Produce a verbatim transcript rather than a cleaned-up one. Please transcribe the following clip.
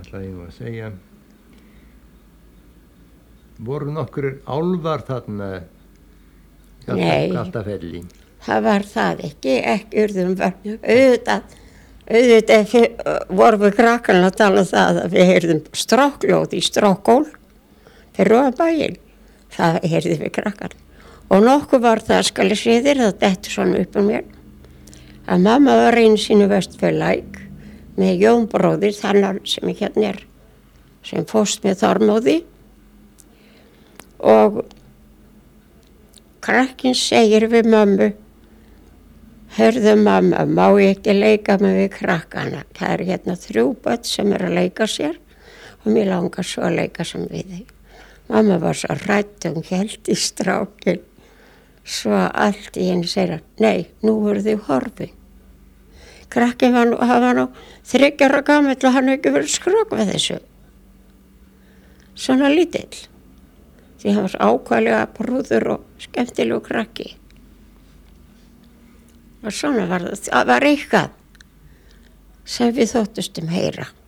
ætla ég nú að segja. Voru nokkur álfar þarna Galtafelli? Það var það ekki, ekki urðum var auðvitað, auðvitað vorum við krakkarnir að tala um það að við heyrðum strákljóð í Strákól fyrir ofan bæinn, það heyrðum við krakkarnir. Og nokkuð var það skal ég segja þér, það detti svona upp um mér, að mamma var einu sínu Vestfjarðalæk með Jón bróðir, þannig sem ég hérna er, sem fórst með Þormóði, og krakkinn segir við mömmu, hörðu mamma, má ég ekki leika mig við krakkana? Það er hérna þrjú börn sem er að leika sér og mér langar svo að leika sem við þig. Mamma var svo hrædd, hún hélt í strákinn, svo allt í henni segir hann, nei, nú eru þau horfið. Krakkinn var nú, hann var nú þriggja ára gamall og hann hefði ekki verið skrok við þessu. Svona lítill. Því hann var ákvæðlega brúður og skemmtilegu krakki. Og svona var það, það var eitthvað sem við þóttustum heyra.